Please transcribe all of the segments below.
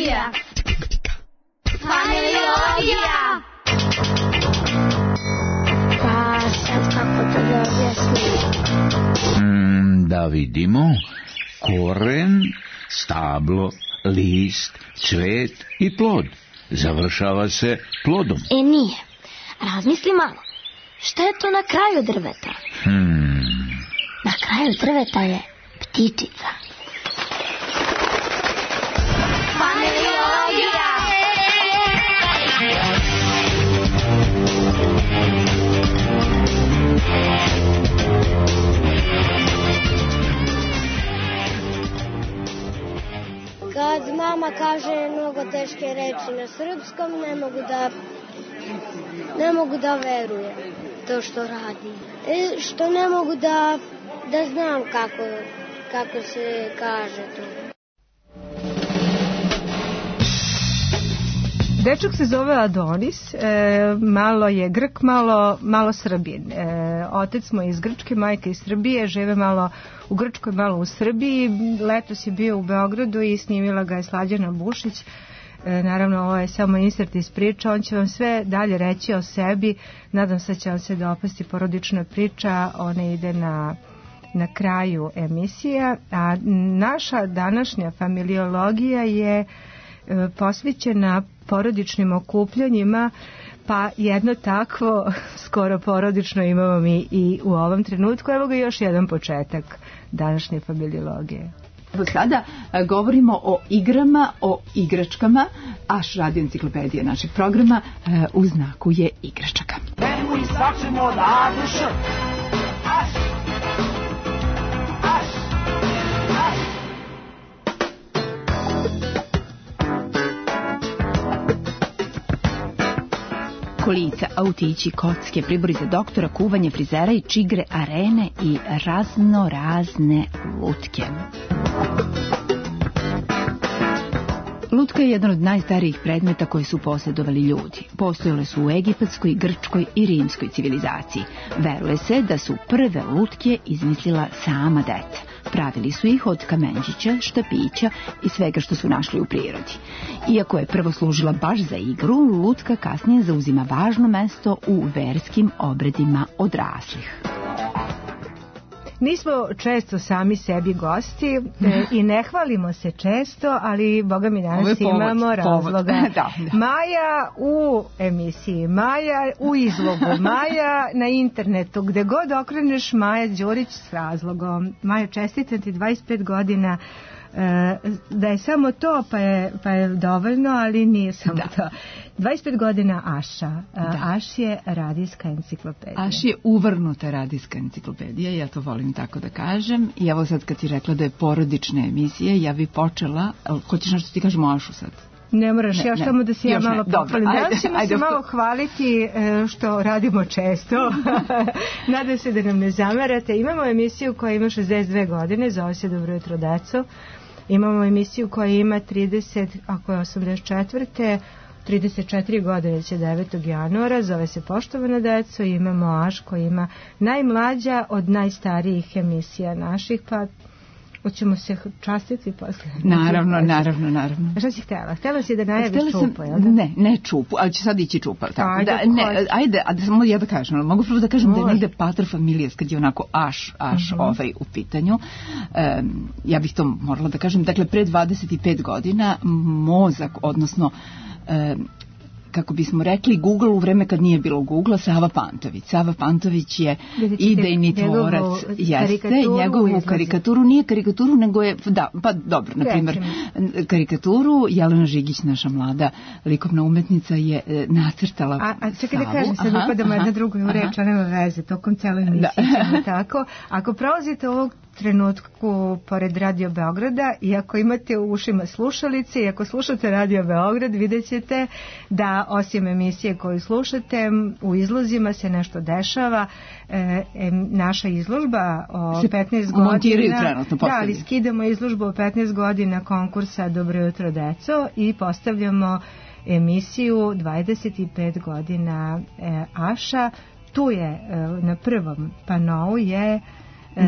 Familiologija. Familiologija. Pa sad kako to da objasnim? Da vidimo. Koren, stablo, list, cvet i plod. Završava se plodom. Nije. Razmisli malo. Šta je to na kraju drveta? Na kraju drveta je ptičica. Familiologija. Kad mama kaže mnogo teške reči na srpskom, ne mogu da verujem to što radi. Što ne mogu da znam kako se kaže to. Dečak se zove Adonis, malo je Grk, malo Srbin. Otac mu je iz Grčke, majka iz Srbije, žive malo u Grčkoj, malo u Srbiji. Letos je bio u Beogradu i snimila ga je Slađana Bušić. Naravno, ovo je samo insert iz priča, on će vam sve dalje reći o sebi. Nadam se da će vam se dopasti porodična priča, ona ide na kraju emisija. A naša današnja familiologija je posvećena porodičnim okupljanjima, pa jedno takvo skoro porodično imamo mi i u ovom trenutku. Evo ga još jedan početak današnje familiologije. Sada govorimo o igrama, o igračkama. Aš radio enciklopedija našeg programa u znaku je igračaka. Kolica, autići, kocke, pribori za doktora, kuvanje, frizera i čigre, arene i razne lutke. Lutka je jedan od najstarijih predmeta koji su posjedovali ljudi. Postojale su u egipatskoj, grčkoj i rimskoj civilizaciji. Veruje se da su prve lutke izmislila sama deca. Pravili su ih od kamenčića, štapića i svega što su našli u prirodi. Iako je prvo služila baš za igru, lutka kasnije zauzima važno mesto u verskim obredima odraslih. Nismo često sami sebi gosti i ne hvalimo se često, ali boga mi danas imamo razloga. Da. Maja u emisiji, Maja u izlogu, Maja na internetu, gde god okreneš Maja Đurić s razlogom. Maja, čestitam ti 25 godina. Da je samo to pa je dovoljno, ali nije samo to. 25 godina Aša. Aš je radijska enciklopedija. Aš je uvrnuta radijska enciklopedija, ja to volim tako da kažem. I evo sad kad ti rekla da je porodična emisija, ja bi počela, hoćeš nešto ti kažemo Ašu sad? Ne moraš, još samo da si ja malo pohvalim. Danas ćemo se malo hvaliti što radimo često. Nadam se da nam ne zamerate. Imamo emisiju koja ima 62 godine, zove se Dobro jutro deco. Imamo emisiju koja ima 30, ako je 84. 34 godine će 9. januara, zove se Poštovana deco. Imamo Aš koji ima najmlađa od najstarijih emisija naših, pa hoćemo se častiti posle. Naravno. Šta si htjela? Htjela si da najaviš čupu, jel da? Ne čupu, ali će sad ići čupa. Ajde, samo ja da kažem, mogu prvo da kažem da je negde pater familijas, kad je onako Aš u pitanju. Ja bih to morala da kažem. Dakle, pre 25 godina mozak, odnosno kako bismo rekli, Google u vreme kad nije bilo Google, Sava Pantović. Sava Pantović je idejni tvorac, jeste, njegovu karikaturu, nije karikaturu, nego je, na primjer, karikaturu Jelena Žigić, naša mlada likovna umetnica, je nacrtala Savu. A čekaj da kažem, sad upadamo jedna druga u reč, a nema veze, tokom cijele emisije ćemo tako. Ako prolazite ovog trenutku pored Radio Beograda i ako imate u ušima slušalice i ako slušate Radio Beograd, vidjet ćete da osim emisije koju slušate, u izlozima se nešto dešava. Naša izložba o 15 godina... Montiraju trenutno postavljaju. Da, ali skidamo izložbu o 15 godina konkursa Dobro jutro deco i postavljamo emisiju 25 godina Aša. Tu je na prvom panou je...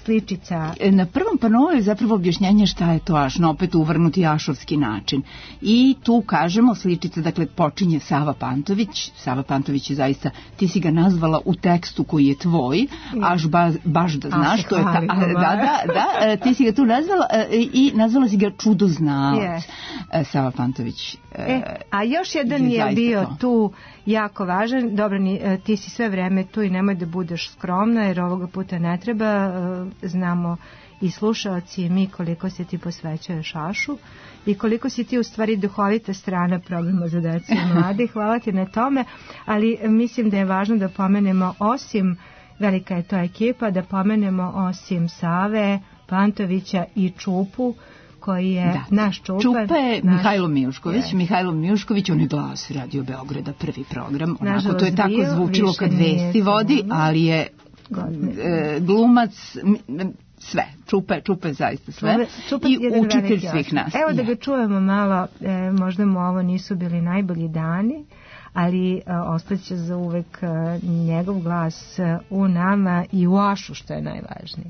sličica. Na prvom panou je zapravo objašnjenje šta je to aš, na opet uvrnuti ašovski način. I tu kažemo sličica, dakle počinje Sava Pantović. Sava Pantović je zaista, ti si ga nazvala u tekstu koji je tvoj, aš baš da znaš, to je da, ti si ga tu nazvala i nazvala si ga čudoznalac. Sava Pantović. A još jedan je bio tu jako važan. Dobro, ti si sve vreme tu i nemoj da budeš skromna, jer ovoga puta ne treba. Znamo i slušalci i mi koliko se ti posvećuješ ašu i koliko si ti u stvari duhovita strana programa za decu i mlade. Hvala ti na tome, ali mislim da je važno da pomenemo, osim, velika je to ekipa, da pomenemo osim Save Pantovića i Čupu, koji je naš Čupa. Čupa je Mihajlo Mijušković. Mihajlo Mijušković, on je glas Radio Beograda, prvi program. Onako, to je tako zvučilo kad vesti vodi, ali je glumac, sve. Čupa je zaista sve. I učitelj svih nas. Evo da ga čujemo malo, možda mu ovo nisu bili najbolji dani, ali ostaće za uvek njegov glas u nama i u ašu, što je najvažnije.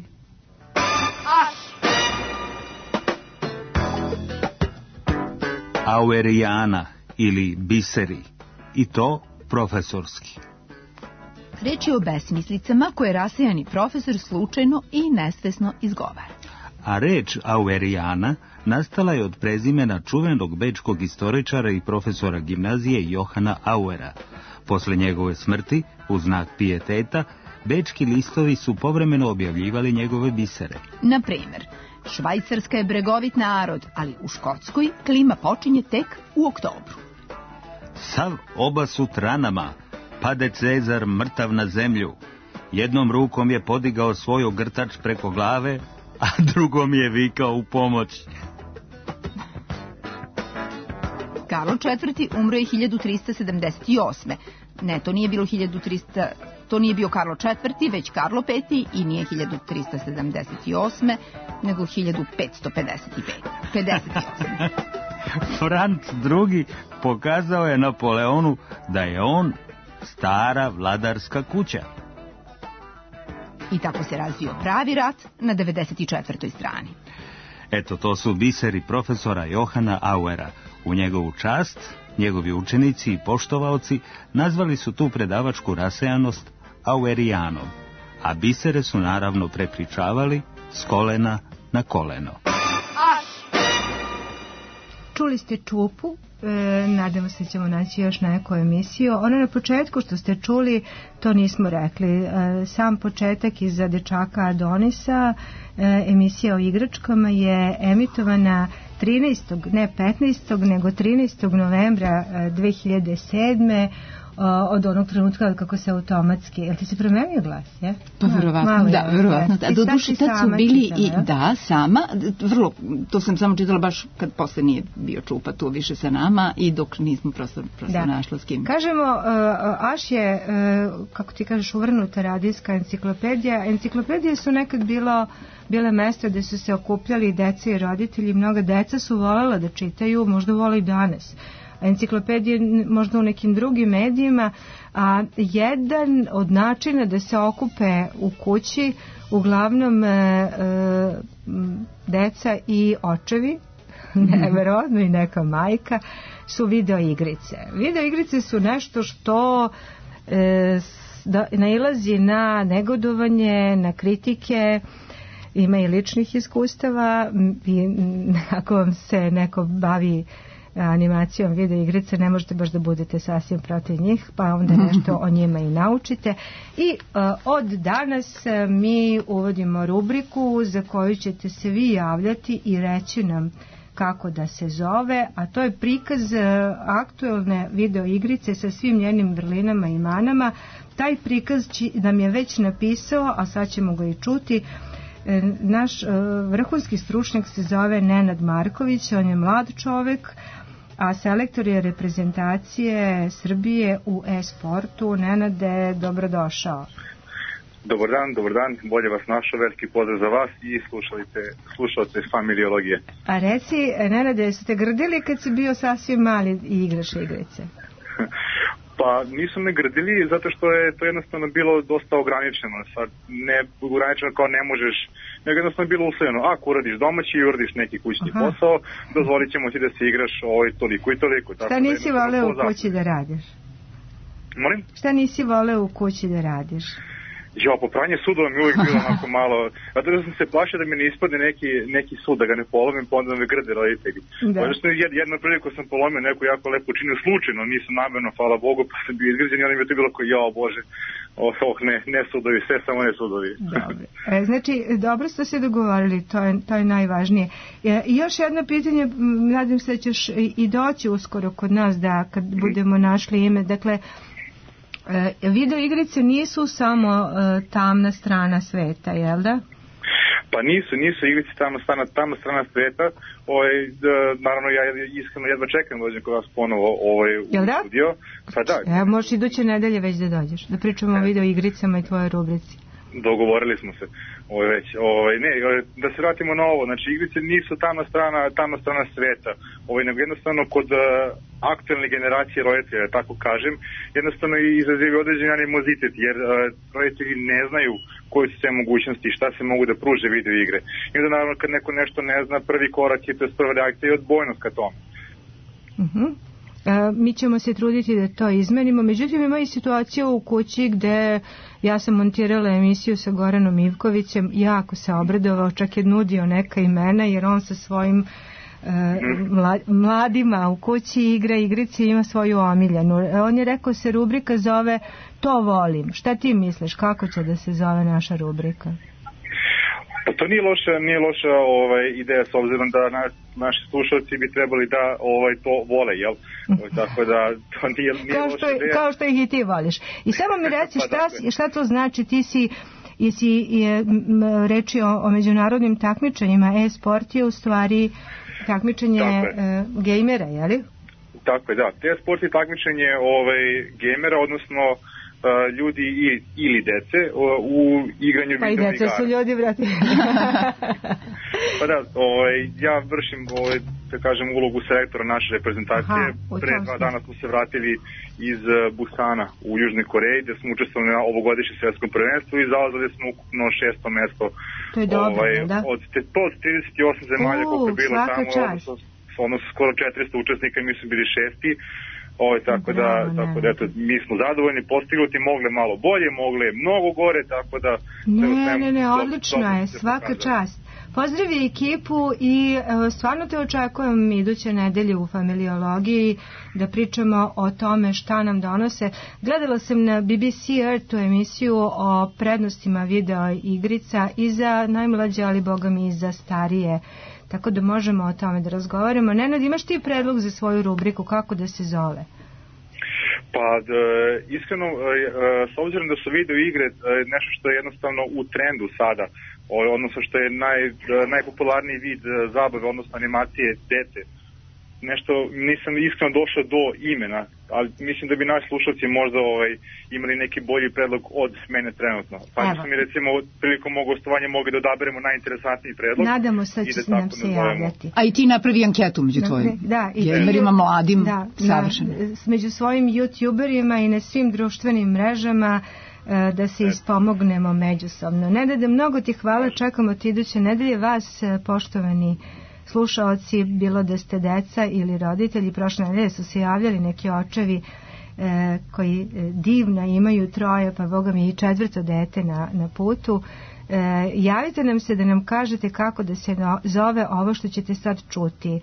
Auerijana ili biseri, i to profesorski. Reč je o besmislicama koje rasejani profesor slučajno i nesvesno izgovara. A reč Auerijana nastala je od prezimena čuvenog bečkog istoričara i profesora gimnazije Johana Auera. Posle njegove smrti, u znak pijeteta, bečki listovi su povremeno objavljivali njegove bisere. Na primjer, Švajcarska je bregovit narod, ali u Škotskoj klima počinje tek u oktobru. Sav obasut ranama, pade Cezar mrtav na zemlju. Jednom rukom je podigao svoj ogrtač preko glave, a drugom je vikao u pomoć. Karlo IV. Umro je 1378. Ne, to nije bilo 1300... To nije bio Karlo IV, već Karlo V i nije 1378, nego 1558. Franc II. Pokazao je Napoleonu da je on stara vladarska kuća. I tako se razvio pravi rat na 94. strani. Eto, to su biseri profesora Johana Auera. U njegovu čast, njegovi učenici i poštovaoci nazvali su tu predavačku rasejanost Auerijanom, a bisere su naravno prepričavali s kolena na koleno. Čuli ste Čupu, nadamo se da ćemo naći još neku emisiju. Ono na početku što ste čuli, to nismo rekli. Sam početak iza dečaka Adonisa, emisija o igračkama je emitovana 15. nego 13. novembra 2007. Od onog trenutka kako se automatski... Jel ti se promenio glas, je? Pa verovatno, da, verovatno. A doduše tad su bili i, da, sama, vrlo, to sam samo čitala baš kad posle nije bio Čupa tu više sa nama i dok nismo prosto našla s kim. Kažemo, Aš je, kako ti kažeš, uvrnuta radijska enciklopedija. Enciklopedije su nekad bile mesto gde su se okupljali deca i roditelji. Mnoga deca su voljela da čitaju, možda vole i danas. Enciklopedije možda u nekim drugim medijima, a jedan od načina da se okupe u kući uglavnom deca i očevi, neverovatno i neka majka, su videoigrice. Videoigrice su nešto što nailazi na negodovanje, na kritike, ima i ličnih iskustava. Ako vam se neko bavi animacijom video igrice, ne možete baš da budete sasvim protiv njih, pa onda nešto o njima i naučite. I od danas mi uvodimo rubriku za koju ćete se vi javljati i reći nam kako da se zove, a to je prikaz aktuelne video igrice sa svim njenim vrlinama i manama. Taj prikaz nam je već napisao, a sad ćemo ga i čuti. Naš vrhunski stručnjak se zove Nenad Marković, on je mlad čovek, a selektor je reprezentacije Srbije u e-sportu. Nenade, dobrodošao. Dobar dan, bolje vas našao, veliki pozdrav za vas i slušalce familiologije. A reci, Nenade, ste grdili kad si bio sasvim mali i igraš igrice? Pa nisu me grdili zato što je to jednostavno bilo dosta ograničeno. Sad ne ograničeno kao ne možeš, nego jednostavno bilo uslovljeno. Ako uradiš domaći i uradiš neki kućni posao, dozvolit ćemo ti da se igraš toliko i toliko. Šta nisi voleo u kući da radiš? Molim? Šta nisi voleo u kući da radiš? Jo, popranje sudova mi uvijek bilo onako malo, zato da sam se plašio da mi ne ispadne neki sud, da ga ne polomim, pa onda me grde roditelji. Zato jednu priliku sam polomio neku jako lepu činu slučajno, nisam namerno, hvala Bogu, pa sam bio izgrađen i onda mi je to bilo kao, jao Bože, ne sudovi, sve samo ne sudovi. Dobre. Znači, dobro ste se dogovorili, to je najvažnije. I još jedno pitanje, nadam se da ćeš i doći uskoro kod nas, da kad budemo našli ime, dakle, video igrice nisu samo tamna strana sveta, jel da? Pa nisu igrice tamna strana sveta. Naravno, ja iskreno jedva čekam da dođem kod vas ponovo u studio. Pa da. Možeš iduće nedelje već da dođeš, da pričamo o video igricama i tvojoj rubrici. Dogovorili smo se. Da se vratimo na ovo, znači igrice nisu tamna strana sveta, nego jednostavno kod aktualne generacije roditelja, tako kažem, jednostavno izazivaju određen animozitet, jer roditelji ne znaju koje su sve mogućnosti i šta se mogu da pruže video igre. I onda naravno kad neko nešto ne zna, prvi korak je, to je prva reakcija i odbojnost ka tome. Mi ćemo se truditi da to izmenimo, međutim ima i situacija u kući gde ja sam montirala emisiju sa Goranom Ivkovićem, jako se obradovao, čak je nudio neka imena jer on sa svojim mladima u kući igra igrice i ima svoju omiljenu. On je rekao se rubrika zove To volim. Šta ti misliš, kako će da se zove naša rubrika? Pa to nije loša ideja, s obzirom da naši slušalci bi trebali da to vole, jel? Tako da to nije loša ideja. Kao što ih i ti voliš. I samo mi reci šta to znači, ti si reči o međunarodnim takmičenjima, e-sport je u stvari takmičenje gejmera, jeli? Tako je, da. E-sport je takmičenje gejmera, odnosno ljudi ili dece u igranju video igara. Pa i dece su ljudi, brate. Pa da, ja vršim, da kažem, ulogu selektora naše reprezentacije. Pre 2 dana smo se vratili iz Busana u Južnoj Koreji, gde smo učestvovali na ovogodišnjem svetskom prvenstvu i zauzeli smo ukupno 6. mesto. To je dobro, da? Od 38 zemalja koliko je bilo tamo, odnosno skoro 400 učesnika, mi smo bili 6. Tako da eto, mi smo zadovoljni, postignuti, mogle malo bolje, mogle mnogo gore, tako da... Ne, odlično je, svaka čast. Pozdravi ekipu i stvarno te očekujem iduće nedelje u familiologiji da pričamo o tome šta nam donose. Gledala sam na BBC Earth tu emisiju o prednostima video igrica i za najmlađe, ali boga mi i za starije. Tako da možemo o tome da razgovaramo. Nenad, imaš ti predlog za svoju rubriku, kako da se zove? Pa, iskreno, s obzirom da su video igre nešto što je jednostavno u trendu sada, odnosno što je najpopularniji vid zabave, odnosno animacije dece, nešto nisam iskreno došao do imena, ali mislim da bi naši slušalci možda imali neki bolji predlog od mene trenutno. Pa smo mi recimo prilikom mog gostovanja mogli da odaberemo najinteresantniji predlog. Nadamo se da će nam se javljati. A i ti napravi anketu među tvojim gamerima, mladim, savršeno. Među svojim youtuberima i na svim društvenim mrežama da se ispomognemo međusobno. Nedade, mnogo ti hvala, čekamo ti iduće nedelje. Vas, poštovani slušaoci, bilo da ste deca ili roditelji, prošle nedelje su se javljali neki očevi koji divno imaju 3, pa boga mi i 4. dete na putu. Javite nam se da nam kažete kako da se zove ovo što ćete sad čuti.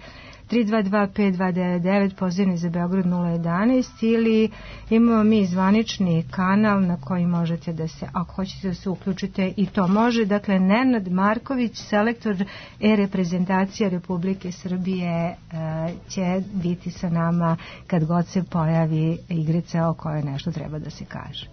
322-5299, pozivni za Beograd 011, ili imamo mi zvanični kanal na koji možete da se, ako hoćete da se uključite, i to može. Dakle, Nenad Marković, selektor reprezentacije Republike Srbije, će biti sa nama kad god se pojavi igrica o kojoj nešto treba da se kaže.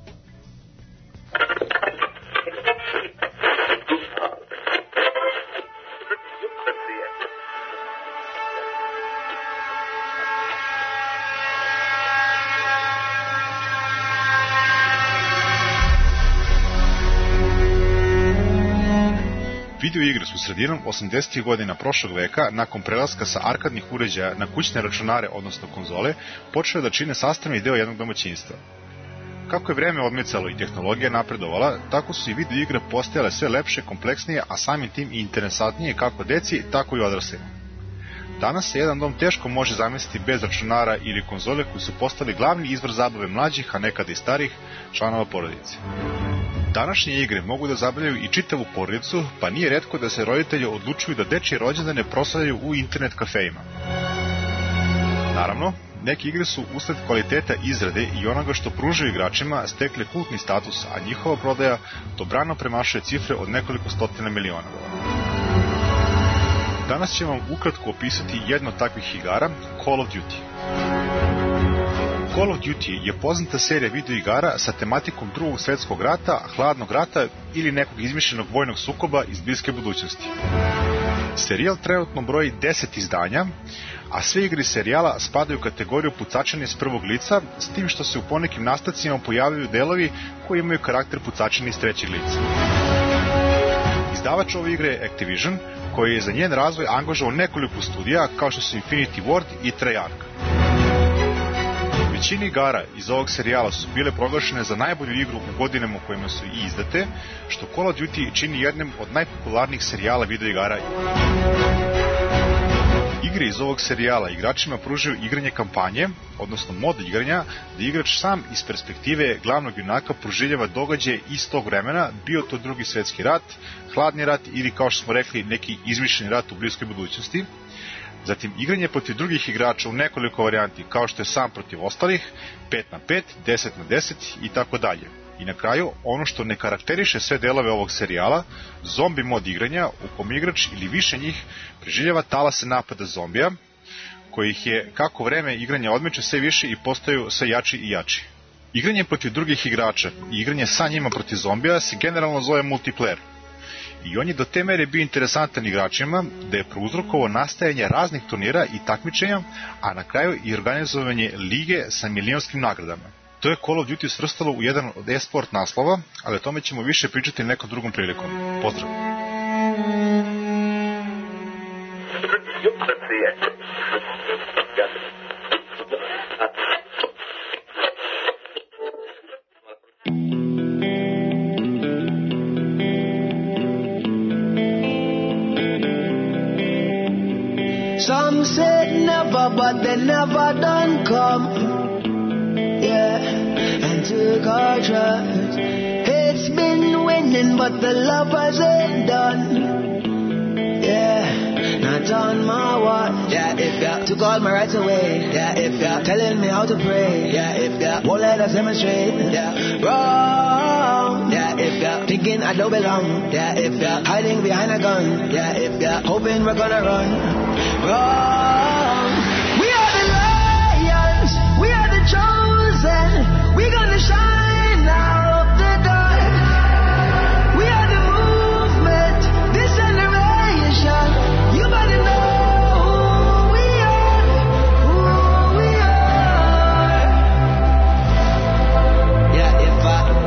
Video igre su sredinom 80. godina prošlog veka, nakon prelaska sa arkadnih uređaja na kućne računare, odnosno konzole, počele da čine sastavni deo jednog domaćinstva. Kako je vreme odmicalo i tehnologija napredovala, tako su i video igre postajale sve lepše, kompleksnije, a samim tim i interesantnije kako deci, tako i odraslima. Danas se jedan dom teško može zamisliti bez računara ili konzole koji su postali glavni izvor zabave mlađih, a nekada i starih članova porodice. Današnje igre mogu da zabavljaju i čitavu porodicu, pa nije retko da se roditelji odlučuju da dečije rođendane proslavljaju u internet kafejima. Naravno, neke igre su usled kvaliteta izrade i onoga što pružaju igračima stekle kultni status, a njihova prodaja dobrano premašuje cifre od nekoliko stotina miliona. Danas ćemo vam ukratko opisati jedno od takvih igara, Call of Duty. Call of Duty je poznata serija video igara sa tematikom Drugog svjetskog rata, hladnog rata ili nekog izmišljenog vojnog sukoba iz bliske budućnosti. Serijal trenutno broji 10 izdanja, a sve igre serijala spadaju u kategoriju pucačine iz prvog lica, s tim što se u ponekim nastavcima pojavljaju delovi koji imaju karakter pucačine iz trećeg lica. Izdavač ove igre je Activision, koji je za njen razvoj angažovao nekoliko studija kao što su Infinity Ward i Treyarch. Većina igara iz ovog serijala su bile proglašene za najbolju igru u godinama u kojima su i izdate, što Call of Duty čini jednim od najpopularnijih serijala video igara. Igre iz ovog serijala igračima pružaju igranje kampanje, odnosno mod igranja, da igrač sam iz perspektive glavnog junaka proživljava događaje iz tog vremena, bio to Drugi svjetski rat, hladni rat ili, kao što smo rekli, neki izmišljeni rat u bliskoj budućnosti. Zatim igranje protiv drugih igrača u nekoliko varijanti, kao što je sam protiv ostalih, 5 na 5, 10 na 10 i tako dalje. I na kraju, ono što ne karakteriše sve delove ovog serijala, zombi mod igranja u kom igrač ili više njih preživljava talase napada zombija, kojih je, kako vreme igranja odmiče, sve više i postaju sve jači i jači. Igranje protiv drugih igrača i igranje sa njima protiv zombija se generalno zove multiplayer. I on je do te mere bio interesantan igračima da je prouzrokovao nastajanje raznih turnira i takmičenja, a na kraju i organizovanje lige sa milionskim nagradama. To je Call of Duty svrstalo u jedan od e-sport naslova, ali o tome ćemo više pričati nekom drugom prilikom. Pozdrav! Some said never, but they never done come. Yeah, and took our trust. It's been winning, but the lovers ain't done. Yeah, not on my watch. Yeah, if you took all my rights away. Yeah, if you're telling me how to pray. Yeah, if you won't let us demonstrate. Yeah, wrong. Yeah, if you're thinking I don't belong. Yeah, if you're hiding behind a gun. Yeah, if you're hoping we're gonna run. Wrong. We are the lions. We are the chosen. We're gonna shine out the dark. We are the movement. This generation. You better know who we are. Who we are. Yeah, if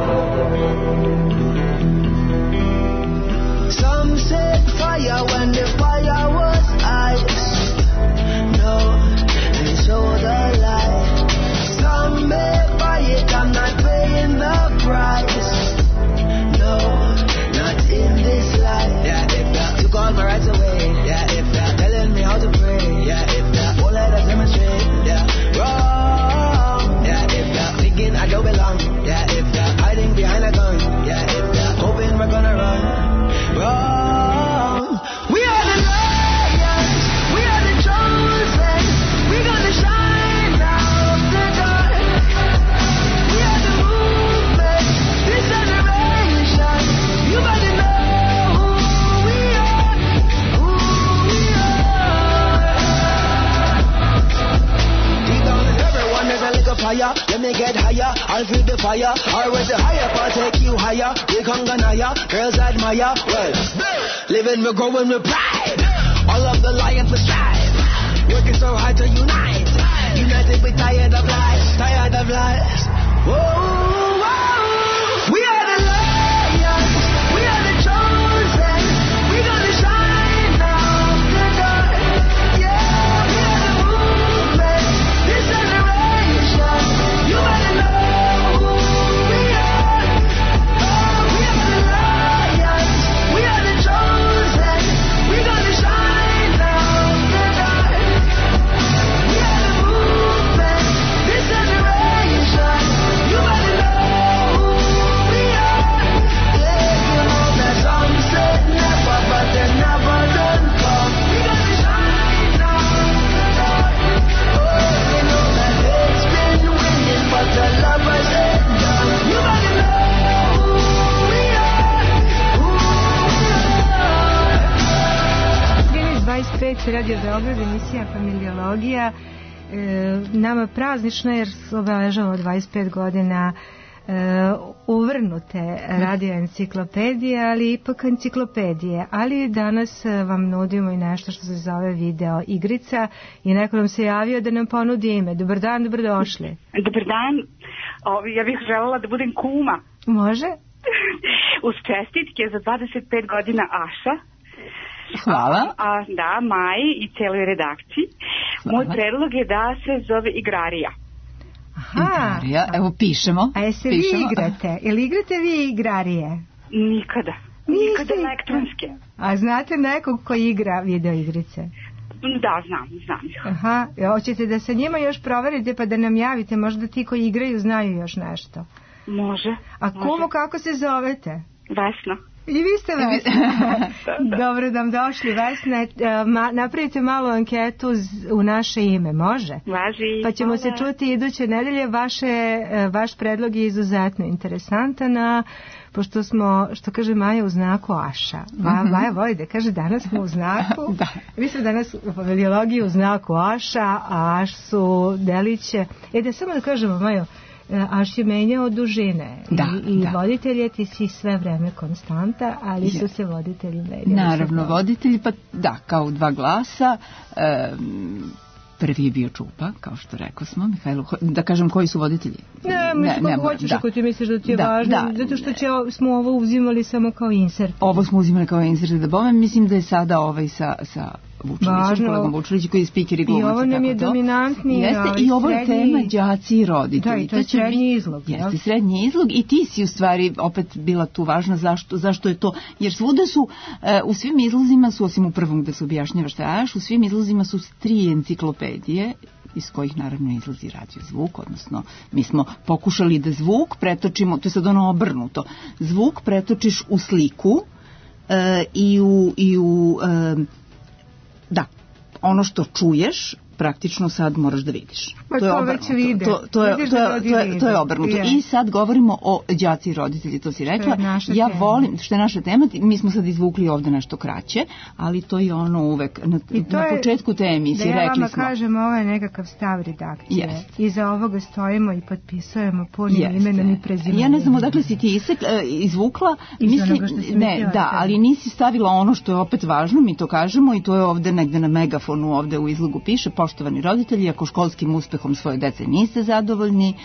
some set fire when the fire was ice. No, and so the light. Some may buy it, I'm not paying the price. No, not in this life. Yeah, if you took all my rights away. Yeah, if you're telling me how to pray. Yeah, if you won't let us demonstrate. Yeah, wrong. Yeah, if you're thinking I don't belong. Yeah, if you're hiding behind a gun. Yeah, if you're hoping we're gonna run. Wrong. We are the lions. We are the chosen. We're gonna shine out the dark. We are the movement. This generation. You better know who we are. Who we are. Deep down in everyone there's a little fire. Let me get higher. I'll feel the fire. Or with the higher I'll take you higher. We come ganaya. Girls admire. Well, living we're growing with pride. All of the lions we strive. Working so hard to unite. United we tired of lies. Tired of lies. Whoa, whoa. We are the lions. We are the chosen. We're gonna 95, Radio Beograd, emisija Familiologija. Nama praznično jer obeležavamo 25 godina uvrnute radio enciklopedije, ali ipak enciklopedije. Ali danas vam nudimo i nešto što se zove video igrica i neko nam se javio da nam ponudi ime. Dobar dan, dobrodošli. Dobar dan, ja bih želela da budem kuma. Može? Uz čestitke za 25 godina Aša. Hvala. Da, Maji i celoj redakciji. Hvala. Moj predlog je da se zove Igrarija. Aha. Igrarija, evo pišemo. A jeste vi igrate? Ili igrate vi igrarije? Nikada. Nikada elektronske. A znate nekog ko igra video igrice? Da, znam ih. Aha, hoćete da sa njima još proverite pa da nam javite, možda ti koji igraju znaju još nešto. Može. A kumo, kako se zovete? Vesna. I vi ste Vesna. Da. Dobro da vam došli, Vesna. Napravite malu anketu u naše ime, može? Važi. Pa ćemo se čuti iduće nedelje. Vaš predlog je izuzetno interesantan, pošto smo, što kaže Maja, u znaku Aša. Maja voli da kaže danas smo u znaku. Da. Vi ste danas u familiologiji u znaku Aša, a Aš su deliće. Da samo da kažemo, Majo, Aš je menjao dužine i voditelje, ti si sve vreme konstanta, ali su se voditelji menjali. Naravno, voditelji, pa da, kao dva glasa. Prvi je bio Čupa, kao što rekao smo, Mihajlo, da kažem koji su voditelji? Ne, hoćeš ako ti misliš da ti je važno, zato što smo ovo uzimali samo kao insert. Ovo smo uzimali kao insert, da bome, mislim da je sada ovaj sa Vučilićem, kolegom Vučilićem koji je speaker i glumac. I ovo nam je dominantni. Jeste, i ovo je tema đaci i roditelji. Da, i to je srednji izlog. Jeste, srednji izlog i ti si u stvari opet bila tu važna. Zašto je to? Jer svuda su, u svim izlozima su, osim u prvom gde se objašnjava šta je Aš, u svim izlozima su 3 enciklopedije, iz kojih naravno izlazi radio zvuk, odnosno mi smo pokušali da zvuk pretočimo, to je sad ono obrnuto, zvuk pretočiš u sliku da, ono što čuješ praktično sad moraš da vidiš. To je obrnuto. To je obrnuto. I sad govorimo o đaci i roditelji, to si rekla. Ja volim, što je naša tema, mi smo sad izvukli ovde nešto kraće, ali to je ono uvek na početku te emisije rekli smo. Da ja vama kažem, ovo je nekakav stav redakcije. Iza ovoga stojimo i potpisujemo punim imenom i prezimenom. Ja ne znam odakle si ti izvukla. Ne, da, ali nisi stavila ono što je opet važno, mi to kažemo i to je ovde negde na megafonu, ovde u izlogu piše: poštovani roditelji, ako školskim uspehom svoje dece niste zadovoljni,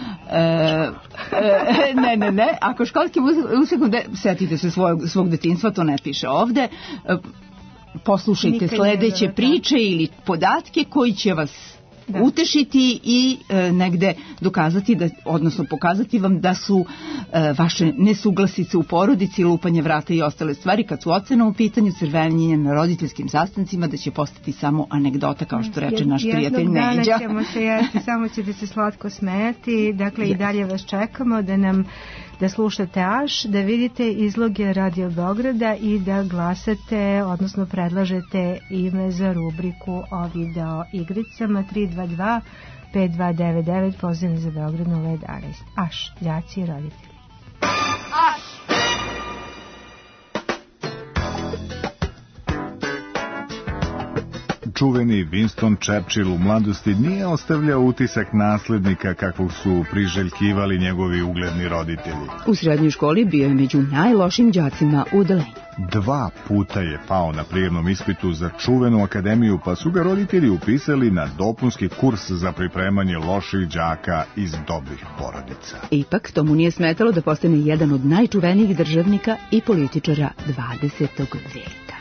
ne, ako školskim uspehom, setite se svog detinjstva, to ne piše ovde, poslušajte sledeće priče ili podatke koji će vas utešiti i negde dokazati, odnosno pokazati vam da su vaše nesuglasice u porodici, lupanje vrata i ostale stvari, kad su ocena u pitanju, crvenjenje na roditeljskim sastancima, da će postati samo anegdota, kao što reče naš prijatelj Neđa. Jednog dana ćemo se jesti, samo ćete se slatko smejati, dakle i dalje vas čekamo da slušate Aš, da vidite izloge Radio Beograda i da glasate, odnosno predlažete ime za rubriku o video igricama. 322-5299, pozivam za Beograd 011. Aš, đaci i roditelji. Aš! Čuveni Winston Churchill u mladosti nije ostavljao utisak naslednika kakvog su priželjkivali njegovi ugledni roditelji. U srednjoj školi bio je među najlošim đacima u odeljenju. 2 puta je pao na prijemnom ispitu za čuvenu akademiju, pa su ga roditelji upisali na dopunski kurs za pripremanje loših đaka iz dobrih porodica. Ipak to mu nije smetalo da postane jedan od najčuvenijih državnika i političara 20. vijeka.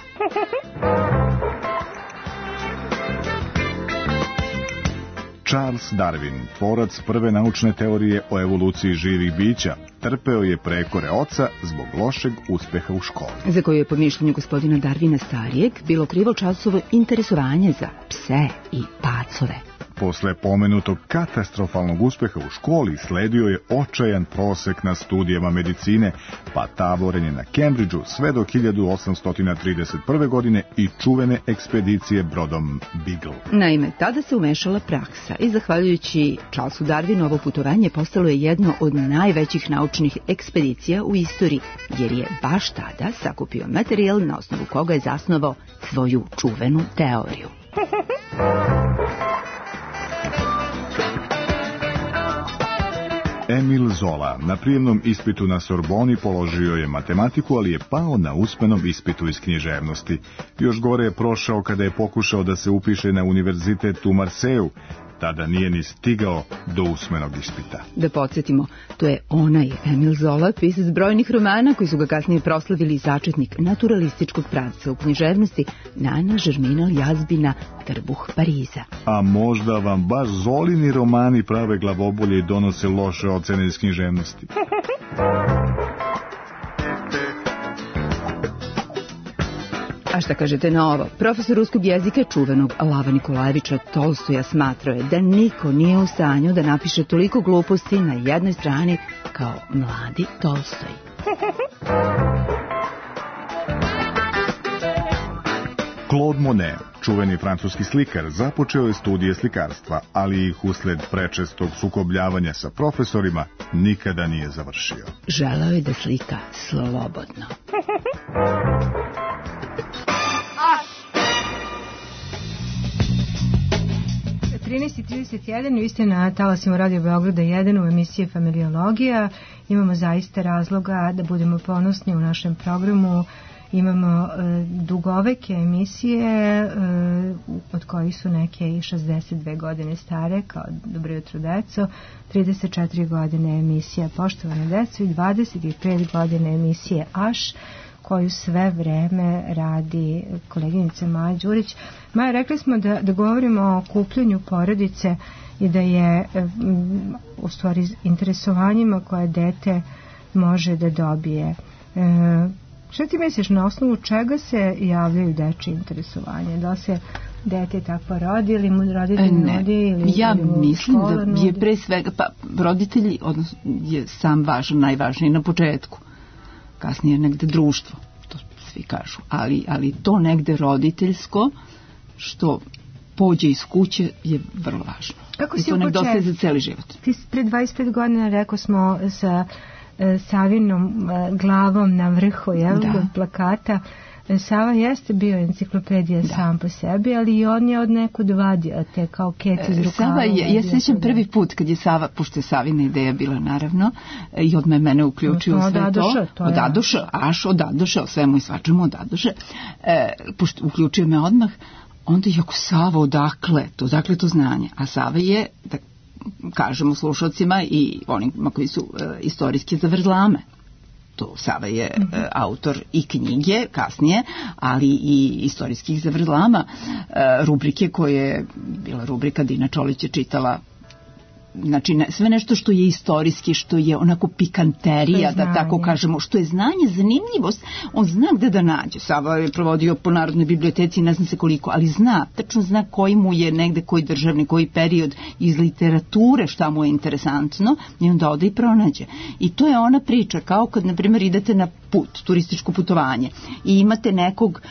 Charles Darwin, tvorac prve naučne teorije o evoluciji živih bića, trpeo je prekore oca zbog lošeg uspeha u školi. Za koju je po mišljenju gospodina Darwina starijeg bilo krivo časovo interesovanje za pse i pacove. Posle pomenutog katastrofalnog uspeha u školi sledio je očajan prosek na studijama medicine, pa taborenje na Cambridgeu sve do 1831. godine i čuvene ekspedicije brodom Beagle. Naime, tada se umešala praksa i zahvaljujući Charlesu Darwinu ovo putovanje postalo je jedno od najvećih naučnih ekspedicija u istoriji, jer je baš tada sakupio materijal na osnovu koga je zasnovao svoju čuvenu teoriju. Emil Zola na prijemnom ispitu na Sorboni položio je matematiku, ali je pao na usmenom ispitu iz književnosti. Još gore je prošao kada je pokušao da se upiše na univerzitet u Marseju. Tada nije ni stigao do usmenog ispita. Da podsjetimo, to je onaj Emil Zola, pisac brojnih romana koji su ga kasnije proslavili začetnik naturalističkog pravca u književnosti, Nana Žerminal Jazbina, Trbuh Pariza. A možda vam baš Zolini romani prave glavobolje i donose loše ocene iz književnosti. A šta kažete na ovo? Profesor ruskog jezika čuvenog Lava Nikolajevića Tolstoja smatrao je da niko nije u stanju da napiše toliko gluposti na jednoj strani kao mladi Tolstoj. Claude Monet, čuveni francuski slikar, započeo je studije slikarstva, ali ih usled prečestog sukobljavanja sa profesorima nikada nije završio. Želeo je da slika slobodno. 13:31, vi ste na talasima Radio Beograda 1 u emisiji Familiologija. Imamo zaista razloga da budemo ponosni u našem programu. Imamo dugoveke emisije, od kojih su neke i 62 godine stare, kao Dobro jutro deco, 34 godine emisija Poštovane deco i 25 godine emisije Aš, koju sve vreme radi koleginica Maja Đurić. Maja, rekli smo da govorimo o okupljanju porodice i da je u stvari interesovanjima koje dete može da dobije. Šta ti misliš, na osnovu čega se javljaju dečje interesovanje? Da se dete tako rodi ili mu roditelj rodi? Ja mislim da je pre svega, pa roditelji odnosno, je sam važan, najvažniji na početku. Kasnije negde društvo, to svi kažu, ali to negde roditeljsko što pođe iz kuće je vrlo važno. Kako i si to negde ostaje za celi život. Ti pre 25 godina rekao smo sa Savinom glavom na vrhu plakata. Sava jeste bio enciklopedija sam po sebi, ali i on je od nekud vadio te kao ket iz rukava. Sava ja sećam prvi put kad je Sava, pošto je Savina ideja bila naravno, i odmah mene uključio u sve to. Od Adoša, Aš od Adoša, o svemu i svačemu od Adoša, pošto uključio me odmah, onda je ako Sava, odakle to znanje? A Sava je, da kažemo slušalcima i onima koji su istorijski zavrzlame. To Sava je autor i knjige kasnije, ali i istorijskih zavrzlama, rubrike koje je bila rubrika Dina Čolić je čitala, znači sve nešto što je istorijski, što je onako pikanterija, da tako kažemo, što je znanje, zanimljivost, on zna gde da nađe. Sava je provodio po Narodnoj biblioteci, ne znam se koliko, ali tačno zna koji mu je negde, koji državni, koji period iz literature, šta mu je interesantno, i onda ode i pronađe. I to je ona priča, kao kad, na primjer, idete na put, turističko putovanje, i imate nekog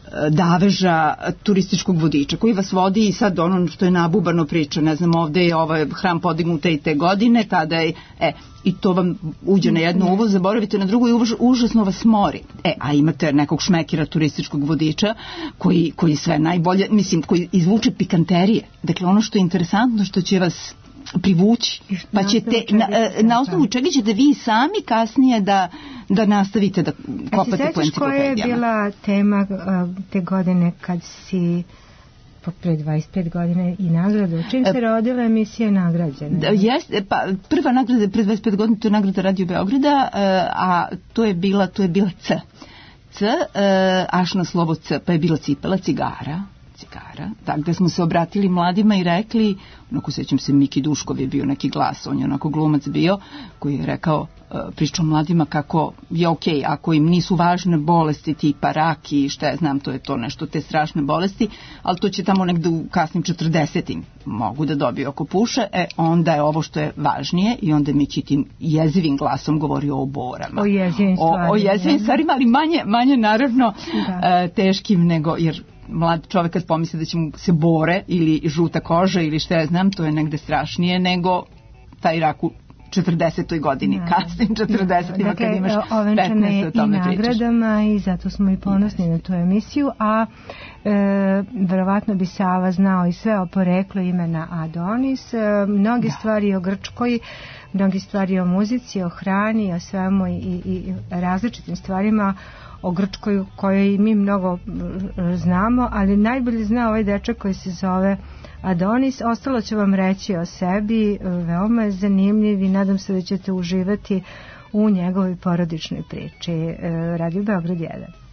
daveža turističkog vodiča koji vas vodi i sad ono što je nabubano priča, ne znam, ovde je ovaj hram podignut i te godine, tada je, i to vam uđe na jednu uvo, zaboravite na drugu i užasno vas mori. A imate nekog šmekira turističkog vodiča koji sve najbolje, mislim, koji izvuče pikanterije. Dakle, ono što je interesantno, što će vas privući, pa ćete, na osnovu čega ćete vi sami kasnije da nastavite da kopate po enciklopedijama. A se sećaš koja je bila tema te godine kad si pre 25 godina i nagradu? Čim se rodila emisija nagrađena? Jeste, pa prva nagrada pre 25 godina, to je nagrada Radio Beograda, a to je bila C. Aš na slovo C, pa je bila cipela, cigara, cigara, gde smo se obratili mladima i rekli, onako sećam se, Miki Duškov je bio neki glas, on je onako glumac bio, koji je rekao, pričao mladima kako je okej, ako im nisu važne bolesti tipa rak i šta ja znam, to je to nešto, te strašne bolesti, ali to će tamo negde u kasnim 40-im mogu da dobiju ako puše, onda je ovo što je važnije i onda je Miki tim jezivim glasom govorio o borama. O jezivim stvarima, ali manje naravno teškim nego, jer mlad čovek kad pomisli da će mu se bore ili žuta koža ili šta ja znam, to je negde strašnije nego taj rak u 40. godini, kasnim 40. kad imaš 15 o tome pričaš. I nagradama i zato smo i ponosni na tu emisiju, a verovatno bi Sava znao i sve o poreklu imena Adonis, mnogi stvari o Grčkoj, mnogi stvari o muzici, o hrani, o svemu i različitim stvarima o Grčkoj kojoj mi mnogo znamo, ali najbolje zna ovaj dečak koji se zove Adonis. Ostalo ću vam reći o sebi, veoma je zanimljiv i nadam se da ćete uživati u njegovoj porodičnoj priči. Radio Beograd 1.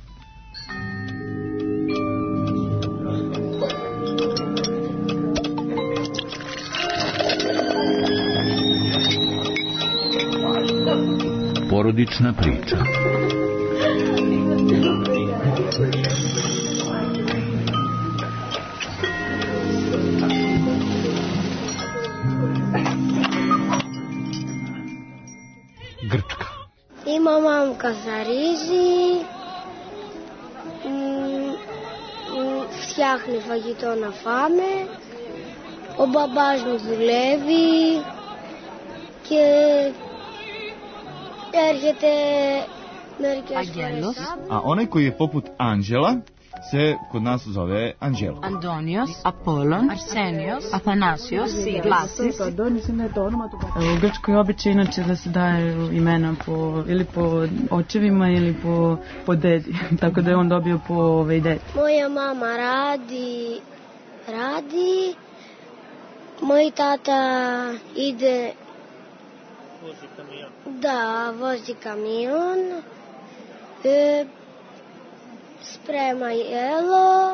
Porodična priča. Grčka. Ima mamka za riži, φτιάχνει φαγητό να φάμε, ο μπαμπάς μου δουλεύει και έρχεται merikas φορές. A onaj koji je poput Anđela se kod nas zove Anđelo. Antonios, Apollon, Arsenios, Athanasios, Lasis. U Grčkoj običaj inače da se daje imena ili po očevima ili po dedi. Tako da je on dobio po dedi. Moja mama radi. Moj tata ide... Vozi kamion. Da, vozi kamion. Sprema jelo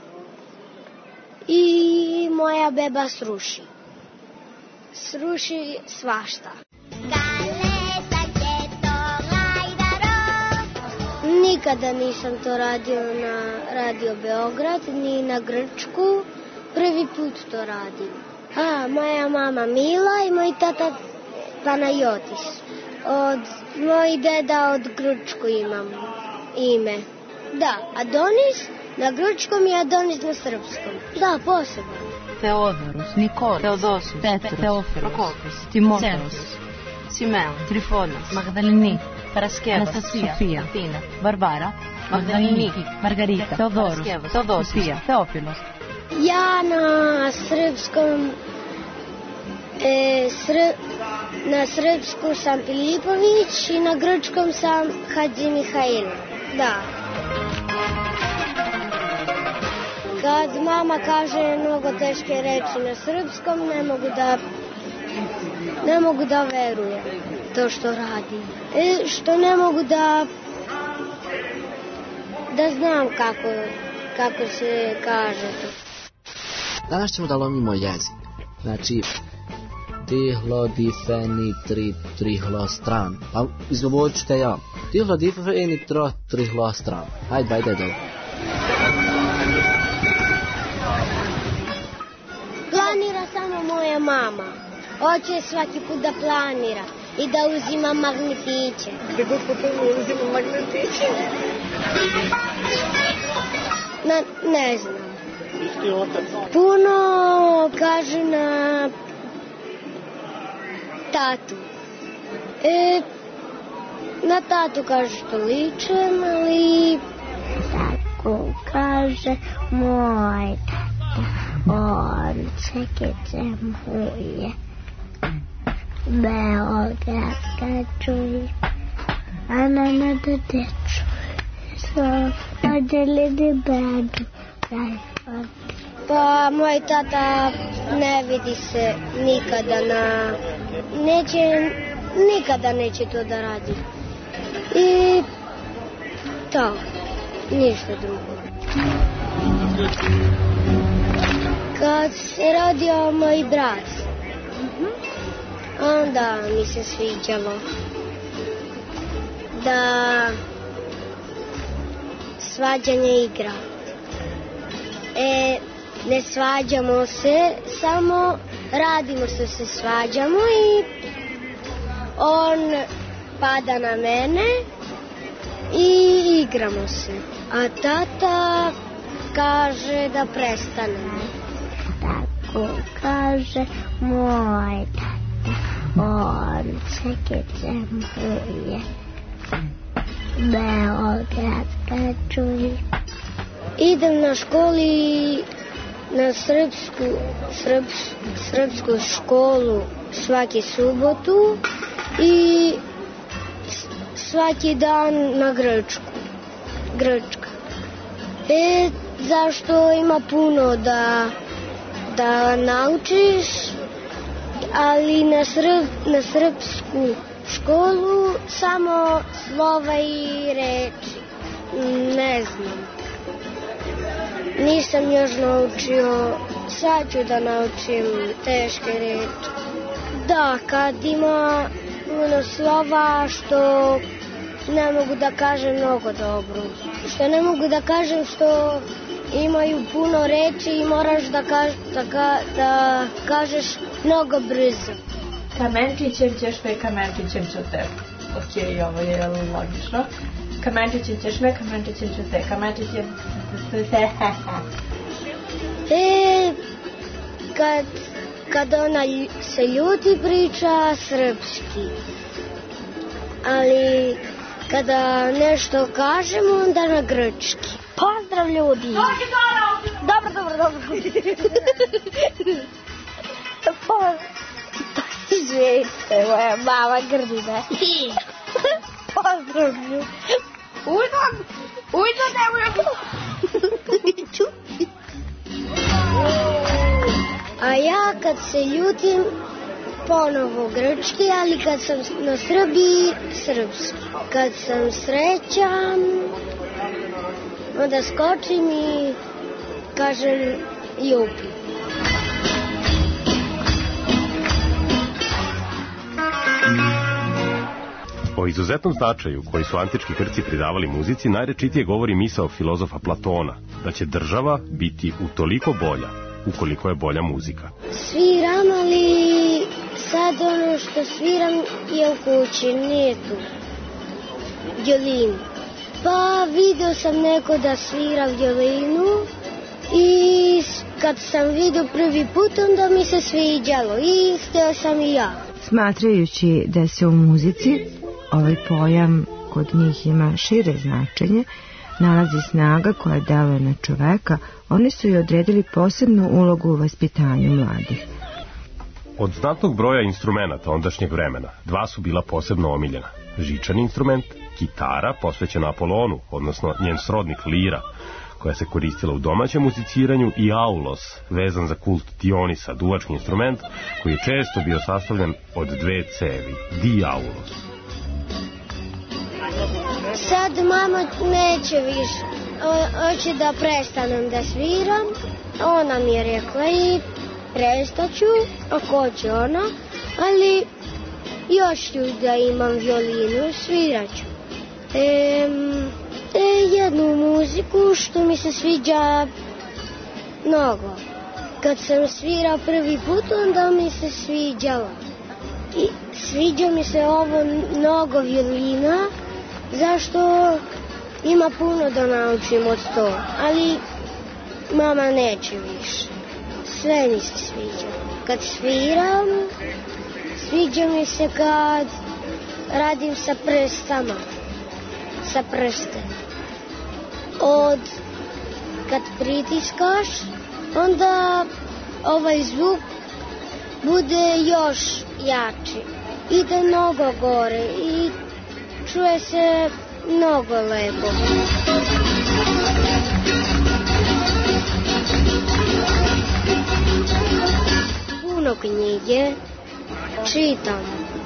i moja beba sruši svašta. Nikada nisam to radio na Radio Beograd ni na Grčku, prvi put to radim. Moja mama Mila i moj tata Panajotis. Moj deda od Grčku imam ime. Da, Adonis na grčkom i Adonis na srpskom. Da, posebno. Teodorus, Nikolas, Teodosius, Petrus, Teofilos, Prokopis, Timoteus, Simeon, Trifonas, Magdalini, Paraskeva, Sofija, Atina, Barbara, Magdalini, Margarita, Teodorus, Teodosija, Teofilos. Ja na srpskom na srpskom sam Filipović i na grčkom sam Hadži Mihail. Da. Kad mama kaže mnogo teške reči na srpskom, ne mogu da verujem to što radi. Što ne mogu da znam kako se kaže to. Danas ćemo da lomimo jezik. Znači, dihlodifenitrihlostran. Pa izgovorit ću te ja. Dihlodifenitrihlostran. Ajde, dobro. Planira samo moja mama. Hoće svaki put da planira i da uzima magnetiće. Gde god potrebno uzima magnetiće? Ne znam. Puno kaže na tatu. Na tatu kaže što ličem, ali... Tako kaže moj tata, on čekice moje. Beograd kad čuje, a nama da te čuje. So, pođeli bedu, Pa moj tata ne vidi se nikada nikada neće to da radi. I to, ništa drugo. Kad se rodio moj brat, onda mi se sviđalo da svađanje igra. Ne svađamo se, samo radimo što se svađamo i on pada na mene i igramo se. A tata kaže da prestanemo. Tako kaže moj tata, on se kecemuje. Beograd kad čuje. Idem na školi na srpsku školu svaki subotu i svaki dan na grčka. Zašto ima puno da naučiš, ali na srpsku školu samo slova i reči. Ne znam. Nisam još naučio, sad ću da naučim teške reči. Da, kad ima puno slova što ne mogu da kažem mnogo dobro. Što ne mogu da kažem što imaju puno reči i moraš da kažeš mnogo brzo. Kamenčićem ćeš me, kamenčićem ću te. Ok, ovo je logično. Kamenčićem ćeš me, kamenčićem ću te. Kamenčićem te. Kad ona se ljuti priča srpski. Ali kada nešto kažemo onda na grčki. Pozdrav ljudi! Dobro. Izvijete, moja mama grdine. Pozdrav ljudi! Ujdo, A ja kad se ljutim ponovo grčki, ali kad sam na Srbiji srpski. Kad sam srećan, onda skočim i kažem jupi. O izuzetnom značaju koji su antički Grci pridavali muzici najrečitije govori misao filozofa Platona, da će država biti utoliko bolja ukoliko je bolja muzika. Sviram, ali sad ono što sviram je u kući, nije tu. Violinu. Pa vidio sam neko da svira violinu i kad sam vidio prvi put onda mi se sviđalo i htio sam i ja. Smatrajući da se u muzici ovaj pojam kod njih ima šire značenje, nalazi snaga koja deluje na čoveka, oni su i odredili posebnu ulogu u vaspitanju mladih. Od znatnog broja instrumenata ondašnjeg vremena, dva su bila posebno omiljena. Žičani instrument, kitara posvećena Apolonu, odnosno njen srodnik lira, koja se koristila u domaćem muziciranju, i aulos, vezan za kult Dionisa, duvački instrument, koji je često bio sastavljen od dve cevi, diaulos. Sad mama neće više, hoće da prestanem da sviram, ona mi je rekla i prestaću, ako će ona, ali još ću da imam violinu, sviraću. Jednu muziku što mi se sviđa mnogo. Kad sam svirao prvi put, onda mi se sviđalo. I sviđa mi se ovo mnogo violina, zašto ima puno da naučim od to, ali mama neće više. Sve mi se sviđa. Kad sviram, sviđa mi se kad radim sa prstama, sa prste. Kad pritiskaš, onda ovaj zvuk bude još jači. Ide mnogo gore i čuje se mnogo lepo. Puno knjige čitam.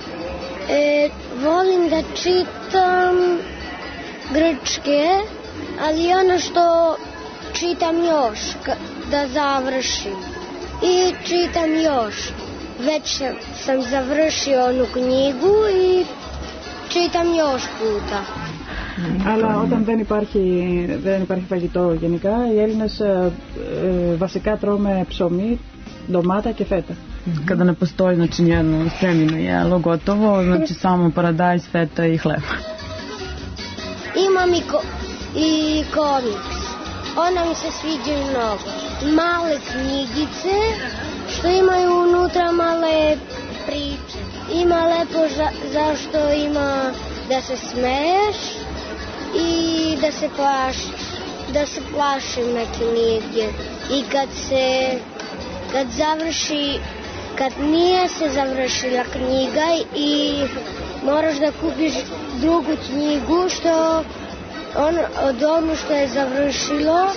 Volim da čitam grčke, ali ono što čitam još da završim. i čitam još. Već sam završio onu knjigu i čitam još puta. Αλλά όταν δεν υπάρχει φαγητό γενικά, οι Έλληνες βασικά τρώμε ψωμί, ντομάτα και φέτα. Kada ne postoji znači jedno spremljeno jelo gotovo, znači samo paradajz, feta i hleb. Imam i komiks. Ona mi se sviđa mnogo. Male knjigice što imaju unutra male priče. Ima lepo zašto ima da se smeješ i da se plašiš. Da se plašim na knjige. I kad završi, kad nije se završila knjiga i moraš da kupiš drugu knjigu što od onu što je završilo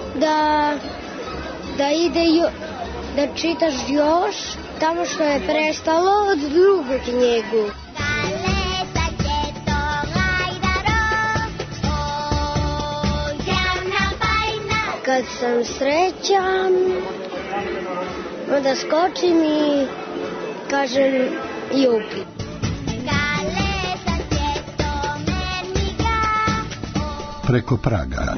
da da čitaš još tamo što je prestalo od drugu knjigu. Kad sam srećan, onda skočim i kažem jupi. Preko praga.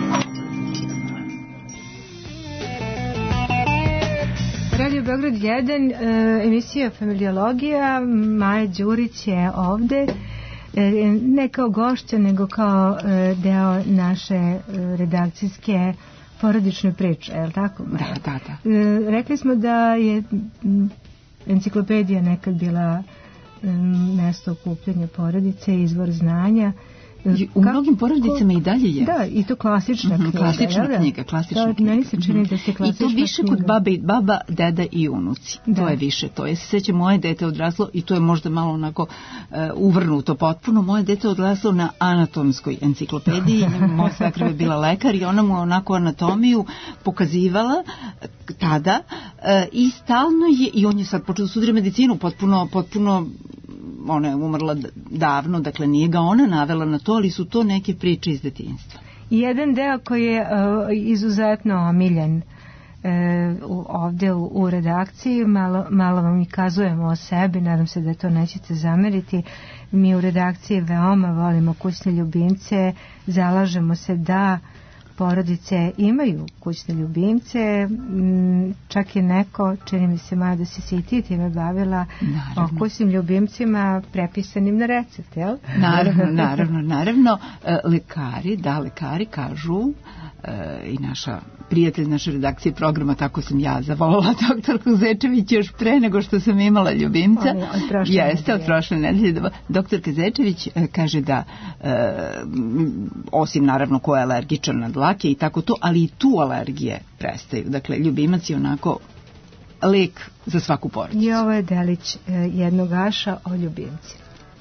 Radio Beograd 1, emisija Familiologija, Maja Đurić je ovde, ne kao gošća, nego kao deo naše redakcijske porodične priče, je li tako? Da. Rekli smo da je enciklopedija nekad bila mesto okupljanja porodice, izvor znanja. U mnogim porodicama i dalje je. Da, i to klasična knjiga. Klasična knjiga. Meni se čini da se klasična knjiga. I to više kod baba, deda i unuci. To je više to. Ja se sećam, moje dete odraslo, i to je možda malo onako uvrnuto potpuno, moje dete odraslo na anatomskoj enciklopediji. Moja svekrva je bila lekar i ona mu onako anatomiju pokazivala tada i stalno je, i on je sad počeo da studira medicinu, potpuno ona je umrla davno, dakle nije ga ona navela na to, ali su to neke priče iz detinjstva. Jedan deo koji je izuzetno omiljen ovde u redakciji, malo vam i kazujemo o sebi, nadam se da to nećete zameriti. Mi u redakciji veoma volimo kućne ljubimce, zalažemo se da porodice imaju kućne ljubimce, čak je neko, čini mi se Maja da si i ti time bavila, o kućnim ljubimcima prepisanim na recept, jel? Naravno. Lekari kažu, i naša prijatelj naše redakcije programa, tako sam ja zavolala doktorku Zečević još pre nego što sam imala ljubimca. Jeste, od prošle nedelje. Doktorka Zečević kaže da osim naravno ko je alergičan na dlake i tako to, ali i tu alergije prestaju. Dakle, ljubimac je onako lek za svaku porodicu. I ovo je delić jednog aša o ljubimci.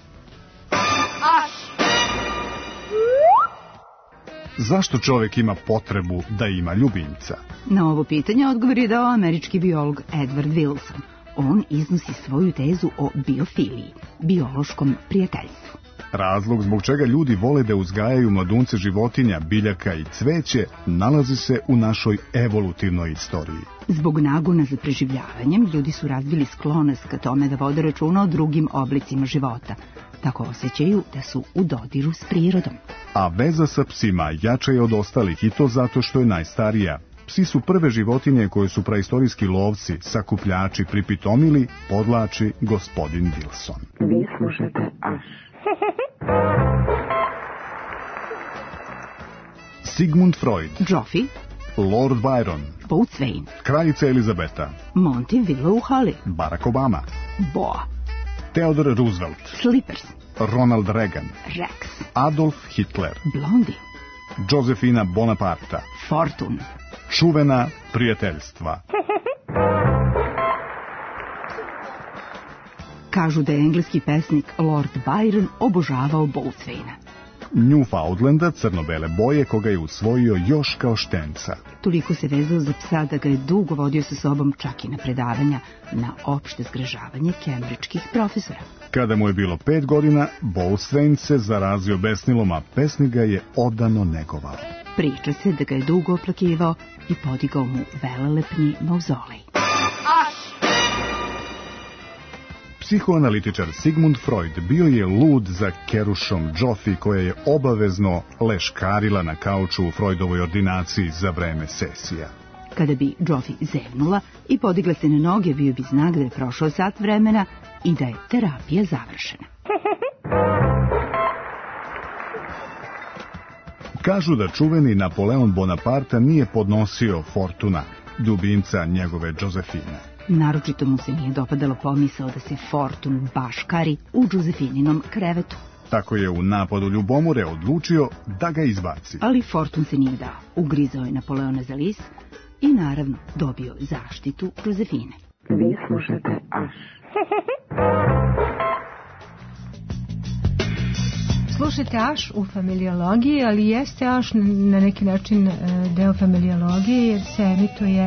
Zašto čovjek ima potrebu da ima ljubimca? Na ovo pitanje odgovor je dao američki biolog Edward Wilson. On iznosi svoju tezu o biofiliji, biološkom prijateljstvu. Razlog zbog čega ljudi vole da uzgajaju mladunce životinja, biljaka i cveće nalazi se u našoj evolutivnoj istoriji. Zbog nagona za preživljavanjem ljudi su razvili sklonost ka tome da vode računa o drugim oblicima života. Tako osjećaju da su u dodiru s prirodom. A veza sa psima jača je od ostalih i to zato što je najstarija. Psi su prve životinje koje su praistorijski lovci, sakupljači pripitomili, podlači gospodin Wilson. Vi slušate Aš. Sigmund Freud, Joffrey, Lord Byron, Boatswain, kraljica Elizabeta, Monty u Holly, Barack Obama, Boa, Theodore Roosevelt, Slippers, Ronald Reagan, Rex, Adolf Hitler, Blondie, Josefina Bonaparte, Fortune, čuvena prijateljstva. Kažu da je engleski pesnik Lord Byron obožavao Boatswaina. Newfoundlanda crno-bele boje koga je usvojio još kao štenca. Toliko se vezao za psa da ga je dugo vodio sa sobom čak i na predavanja na opšte zgražavanje kembridžkih profesora. Kada mu je bilo 5 godina, Boatswain se zarazio besnilom, a pesnik ga je odano negovao. Priča se da ga je dugo oplakivao i podigao mu velelepni mauzolej. Psihoanalitičar Sigmund Freud bio je lud za kerušom Joffi koja je obavezno leškarila na kauču u Freudovoj ordinaciji za vreme sesija. Kada bi Joffi zevnula i podigla se na noge, bio bi znak da je prošao sat vremena i da je terapija završena. Kažu da čuveni Napoleon Bonaparte nije podnosio Fortuna, ljubimca njegove Josefine. Naročito mu se nije dopadalo pomisao da se Fortun baškari u Josefininom krevetu. Tako je u napadu ljubomore odlučio da ga izbaci. Ali Fortun se nije dao. Ugrizao je Napoleona za lis i naravno dobio zaštitu Josefine. Vi slušate Aš. Slušajte Aš u familiologiji, ali jeste Aš na neki način deo familiologije jer se emituje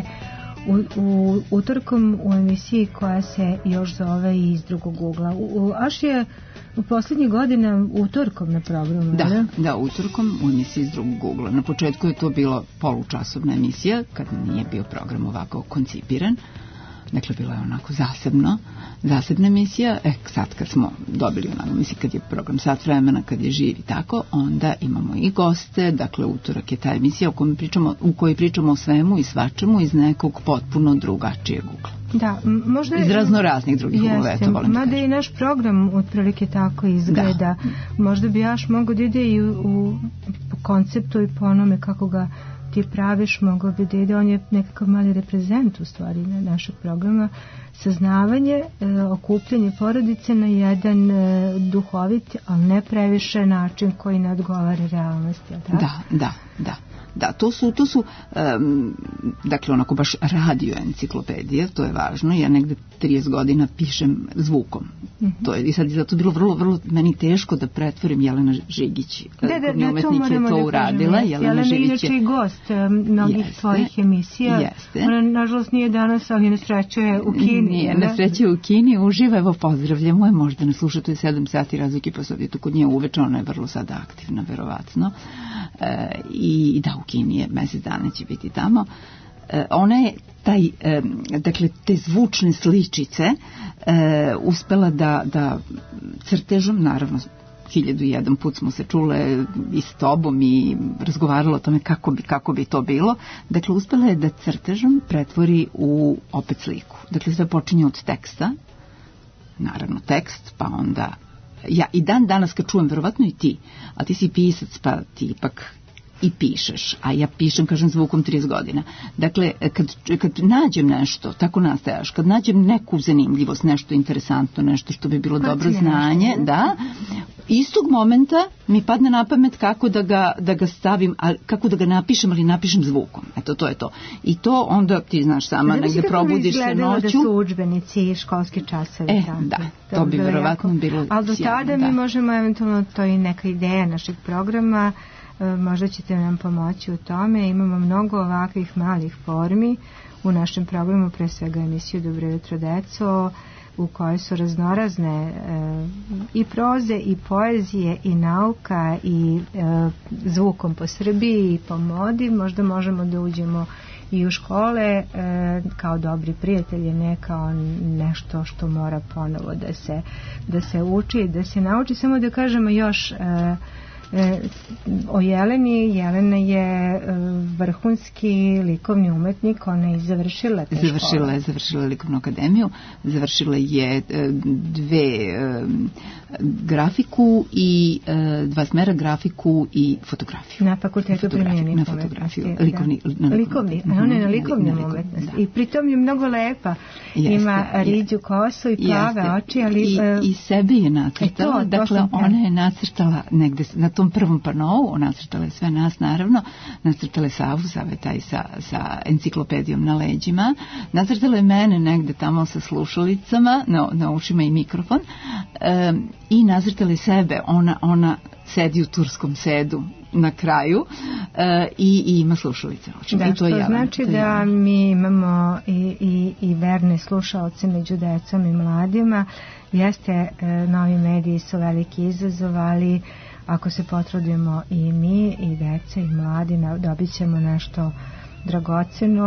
u utorkom u emisiji koja se još zove Iz drugog ugla. Aš je u posljednjih godina utorkom na programu. Da, utorkom u emisiji Iz drugog ugla. Na početku je to bilo polučasovna emisija, kad nije bio program ovako koncipiran. Dakle, bila je onako zasebna emisija. Sad kad smo dobili onako, mislim, kad je program sat vremena, kad je živ i tako, onda imamo i goste. Dakle, utorak je ta emisija u kojoj pričamo o svemu i svačemu iz nekog potpuno drugačijeg ugla. Da, možda iz raznoraznih drugih uglova, eto, volim da kažem. Mada i naš program otprilike tako izgleda. Da. Možda bi Aš mogao da ide i po konceptu i po onome kako ga ti praviš, mogao bi da ide, on je nekakav mali reprezent u stvari našeg programa, saznavanje, okupljanje porodice na jedan duhovit, ali ne previše način koji ne odgovara realnosti. Da, to su dakle onako baš radio enciklopedija, to je važno. Ja negde 30 godina pišem zvukom. To je i sad zato bilo vrlo meni teško da pretvorim Jelena Žigić. Da, umetnik je to uradila. Jelena je inače i gost mnogih svojih emisija. Ona nažalost nije danas, ali na sreću je u Kini. Nije, na sreću je u Kini, uživa, evo pozdravljamo je, možda nas sluša, to je 7 sati razlike, pa sad je to kod nje uveče, ona je vrlo sada aktivna, verovatno. I da, u Kini je, mjesec dana će biti tamo. Ona je dakle, te zvučne sličice uspela da crtežom, naravno 1001 put smo se čule i s tobom i razgovaralo o tome kako bi to bilo. Dakle, uspela je da crtežom pretvori u opet sliku. Dakle, sve počinje od teksta, naravno tekst, pa onda ja i dan danas kad čujem, verovatno i ti, a ti si pisac, pa ti ipak i pišeš, a ja pišem, kažem, zvukom 30 godina. Dakle, kad nađem nešto, tako nastajaš, kad nađem neku zanimljivost, nešto interesantno, nešto što bi bilo dobro znanje, da, istog momenta mi padne na pamet kako da ga stavim, kako da ga napišem, ali napišem zvukom. Eto, to je to. I to onda, ti znaš sama, negde probudiš se noću. Da su udžbenici i školski časovi. Da, to bi verovatno bilo. Ali do tada mi možemo eventualno, to je neka ideja našeg programa, možda ćete nam pomoći u tome. Imamo mnogo ovakvih malih formi u našem programu, pre svega emisiju Dobro jutro deco, u kojoj su raznorazne i proze i poezije i nauka i zvukom po Srbiji i po modi. Možda možemo da uđemo i u škole kao dobri prijatelji, ne kao nešto što mora ponovo da se uči, da se nauči. Samo da kažemo još o Jeleni. Jelena je vrhunski likovni umetnik, ona je završila te škole. Završila likovnu akademiju, završila je 2 grafiku i 2 smera, grafiku i fotografiju. Na fakultetu primjenjenih fotografiju. Likovni, ona je na likovnim umetnosti. I pritom je mnogo lepa. Ima riđu kosu i plave oči, ali i sebe je nacrtala. Dakle, ona je nacrtala negde na tom prvom panovu, nacrtala je sve nas, naravno, nacrtala je Savu, taj sa enciklopedijom na leđima, nacrtala je mene negde tamo sa slušalicama, na ušima i mikrofon, i nacrtala je sebe, ona sedi u turskom sedu na kraju i ima slušalice. Da, što znači da mi imamo i verne slušalce među decom i mladima. Jeste, novi mediji su veliki izazov, ali ako se potrudimo i mi, i deca, i mladi, dobit ćemo nešto dragoceno.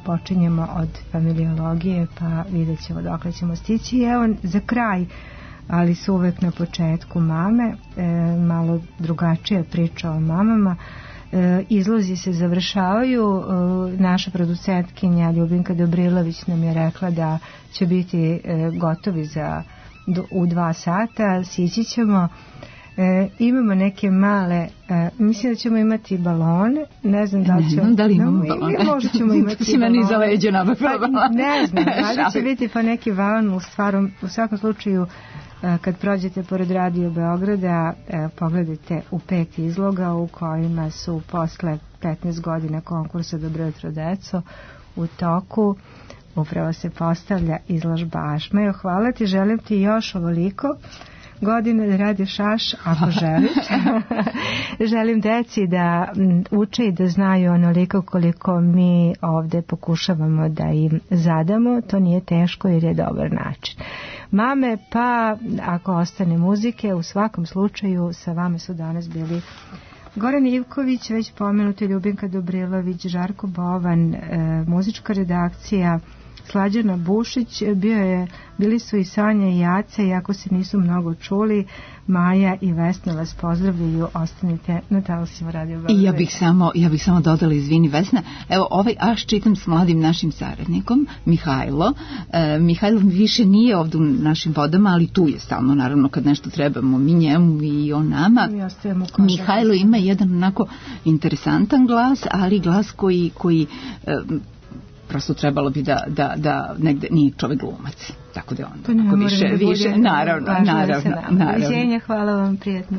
počinjemo od familiologije, pa vidjet ćemo dokle ćemo stići. I evo za kraj, ali su uvek na početku mame, malo drugačija priča o mamama. Izlozi se završavaju. Naša producentkinja Ljubinka Dobrilović nam je rekla da će biti gotovi u 2 sata. Sići ćemo. Imamo neke male, mislim da ćemo imati balone, ne znam da li ćemo... Da li imamo balone? Možda ćemo imati si meni za leđe nabavila. Ne znam, da će biti pa neki balon. U svakom slučaju, kad prođete pored Radio Beograda, pogledajte u 5 izloga u kojima su posle 15 godina konkursa Dobro jutro deco u toku. Upravo se postavlja izložba Ašmejo. Hvala ti, želim ti još ovoliko godine da radiš Aš, ako želiš. Želim deci da uče i da znaju onoliko koliko mi ovde pokušavamo da im zadamo. To nije teško jer je dobar način. Mame, pa ako ostane muzike, u svakom slučaju sa vama su danas bili Goran Ivković, već pomenuti, Ljubinka Dobrilović, Žarko Bovan, muzička redakcija, Slađana Bušić, bili su i Sanja i Jace, iako se nisu mnogo čuli. Maja i Vesna vas pozdravljaju, ostanite na talasima Radio Beograd. I ja bih samo dodala, izvini Vesna, evo ovaj Aš čitam s mladim našim saradnikom, Mihajlo. Mihajlo više nije ovdje u našim vodama, ali tu je stalno, naravno, kad nešto trebamo, mi njemu i on nama. Mihajlo ima jedan onako interesantan glas, ali glas koji prosto trebalo bi da negde nije čovjek glumac. Tako da on tako više, naravno. Viđenja, hvala vam, prijetno.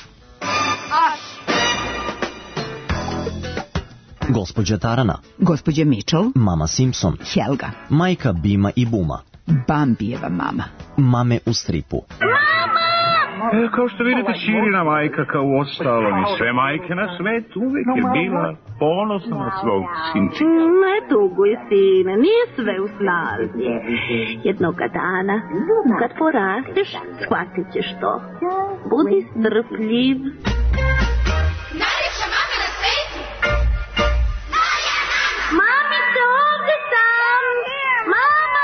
Gospođa Tarana, gospođa Mitchell, mama Simpson, Helga, majka Bima i Buma, Bambijeva mama, mame u stripu. Kao što vidite, Ćirina majka, kao u ostalom i sve majke na svetu, uvijek je bila ponosna na svog sinčika. Ne tuguj, sine, nije sve u snazi. Jednoga dana, kad porasteš, shvatit ćeš to. Budi strpljiv. Najljepša mama na svetu! Mamice, ovdje sam! Mama!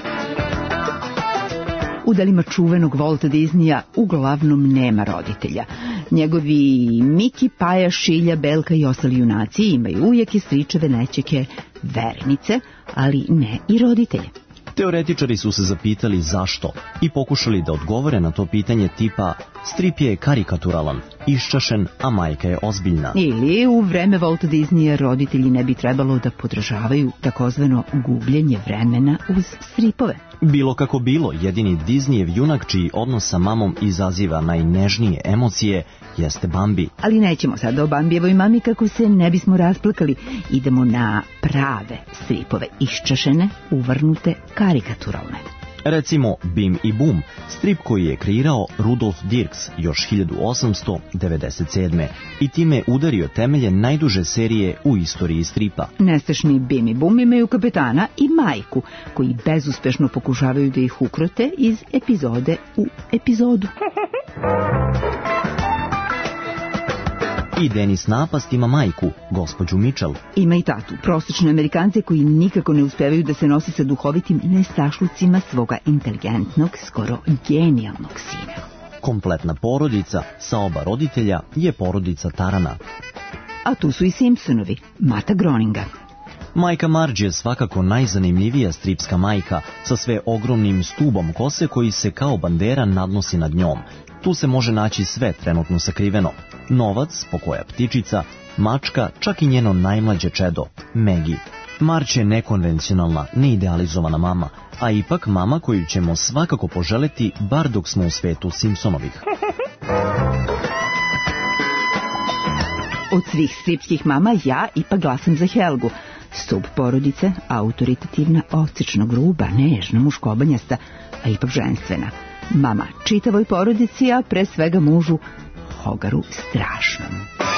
U delima čuvenog Walta Disneya uglavnom nema roditelja. Njegovi Miki, Paja, Šilja, Belka i ostali junaci imaju ujake, stričeve, nećeke, verenice, ali ne i roditelje. Teoretičari su se zapitali zašto i pokušali da odgovore na to pitanje tipa strip je karikaturalan, iščašen, a majka je ozbiljna. Ili u vreme Walta Disneya roditelji ne bi trebalo da podržavaju takozvano gubljenje vremena uz stripove. Bilo kako bilo, jedini Disneyev junak čiji odnos sa mamom izaziva najnežnije emocije jeste Bambi. Ali nećemo sada o Bambijevoj mami kako se ne bismo rasplakali. Idemo na prave stripove, iščašene, uvrnute, karikaturalne. Recimo Bim i Bum, strip koji je kreirao Rudolf Dirks još 1897. i time udario temelje najduže serije u istoriji stripa. Nestašni Bim i Bum imaju kapetana i majku, koji bezuspešno pokušavaju da ih ukrote iz epizode u epizodu. I Denis Napast ima majku, gospođu Mitchell. Ima i tatu, prosječne Amerikance koji nikako ne uspevaju da se nose sa duhovitim nestašlucima svoga inteligentnog, skoro genijalnog sina. Kompletna porodica sa oba roditelja je porodica Tarana. A tu su i Simpsonovi, Mata Groninga. Majka Marge je svakako najzanimljivija stripska majka sa sve ogromnim stubom kose koji se kao bandera nadnosi nad njom. Tu se može naći sve trenutno sakriveno. Novac, pokoja ptičica, mačka, čak i njeno najmlađe čedo, Maggie. Marge je nekonvencionalna, neidealizovana mama, a ipak mama koju ćemo svakako poželeti bar dok smo u svetu Simpsonovih. Od svih stripskih mama ja ipak glasam za Helgu. Stub porodice, autoritativna, ocično gruba, nežna, muškobanjasta, a ipak ženstvena. Mama čitavoj porodici, a pre svega mužu Hogaru strašnom.